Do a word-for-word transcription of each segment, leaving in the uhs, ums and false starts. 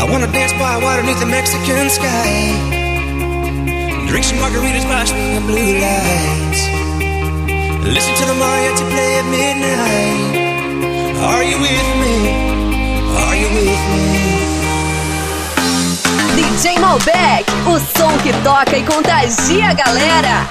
wanna dance by water beneath the Mexican sky. Drink some margaritas by swinging blue lights. Listen to the mariachi play at midnight. Are you with me? Are you with me? D J Malbec, o som que toca e contagia a galera.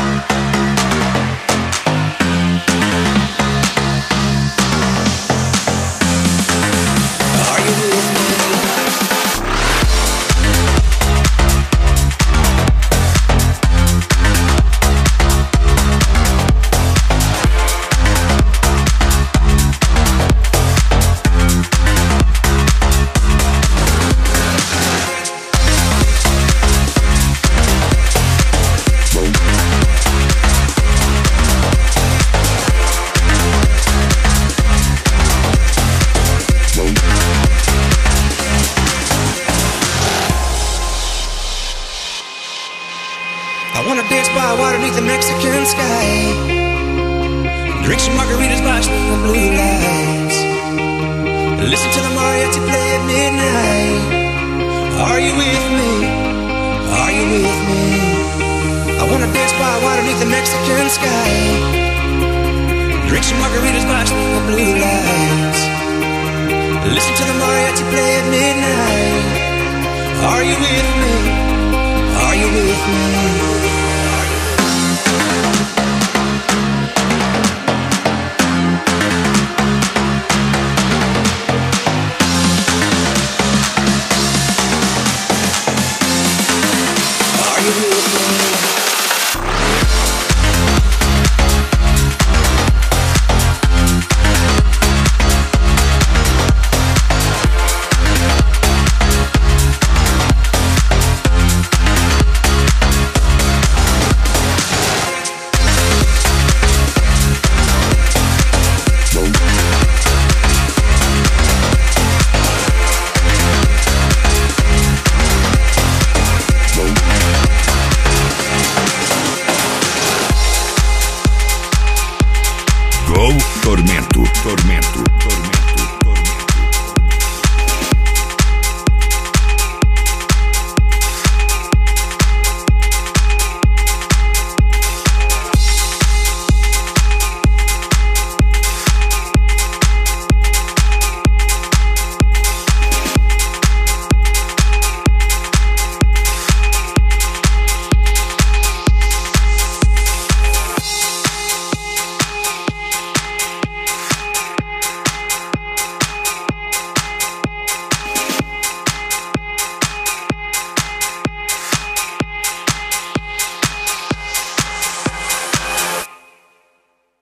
I wanna dance by water beneath the Mexican sky. Drink some margaritas by swinging blue lights. Listen to the mariachi play at midnight. Are you with me? Are you with me? I wanna dance by water beneath the Mexican sky. Drink some margaritas by swinging blue lights. Listen to the mariachi play at midnight.